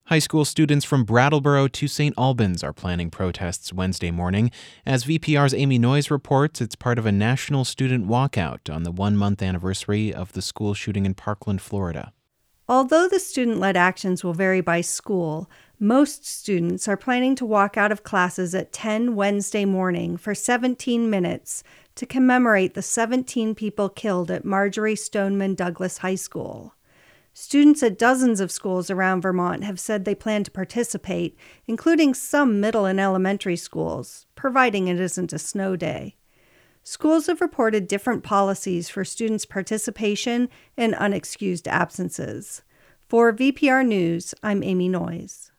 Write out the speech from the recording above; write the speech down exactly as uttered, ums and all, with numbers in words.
High school students from Brattleboro to Saint Albans are planning protests Wednesday morning. As V P R's Amy Noyes reports, it's part of a national student walkout on the one-month anniversary of the school shooting in Parkland, Florida. Although the student-led actions will vary by school, most students are planning to walk out of classes at ten Wednesday morning for seventeen minutes to commemorate the seventeen people killed at Marjory Stoneman Douglas High School. Students at dozens of schools around Vermont have said they plan to participate, including some middle and elementary schools, providing it isn't a snow day. Schools have reported different policies for students' participation and unexcused absences. For V P R News, I'm Amy Noyes.